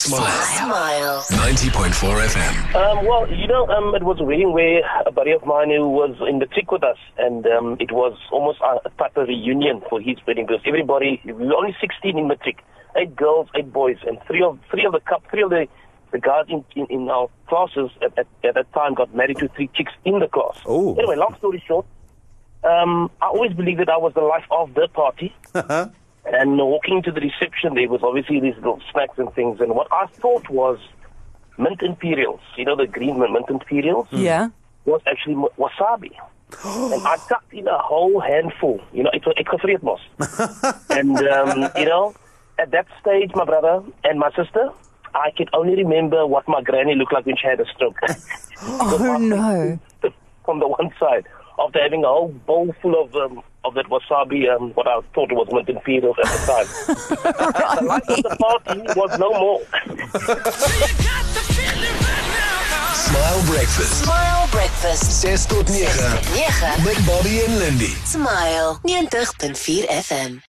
Smile. 90.4 FM. Well, it was a wedding where a buddy of mine who was in the trick with us, and it was almost a type of reunion for his wedding because everybody, we were only 16 in matric, 8 girls, 8 boys, and three of the guys in our classes at that time got married to 3 chicks in the class. Oh. Anyway, long story short, I always believed that I was the life of the party. And walking to the reception, there was obviously these little snacks and things. And what I thought was mint imperials, the green mint imperials, was actually wasabi. And I tucked in a whole handful. Ek gevreet mos. And, at that stage, my brother and my sister, I could only remember what my granny looked like when she had a stroke. Oh, no. From the one side, after having a whole bowl full of that wasabi, what I thought was mint imperials at the time. Right. The life of the party was no more. Smile Breakfast. Smile Breakfast. 6 tot 9. Met Met Bobby en Lindy. Smile 90.4 FM.